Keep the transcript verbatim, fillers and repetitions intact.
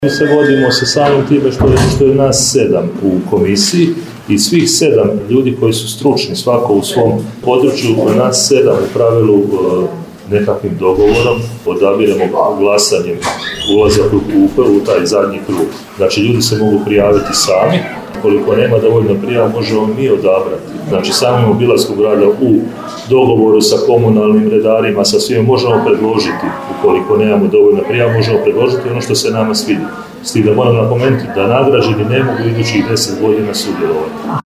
Mi se vodimo sa samim time što je, što je nas sedam u komisiji i svih sedam ljudi koji su stručni, svako u svom području, nas sedam u pravilu nekakvim dogovorom odabiremo glasanjem ulazak u, u taj zadnji krug. Znači ljudi se mogu prijaviti sami, koliko nema dovoljno prijava možemo mi odabrati. Znači samim obilaskom grada u dogovoru sa komunalnim redarima, sa svima možemo predložiti, ukoliko nemamo dovoljno prijava možemo predložiti ono što se nama svidi. S tim da moram napomenuti da nagrađeni ne mogu idućih deset godina sudjelovati.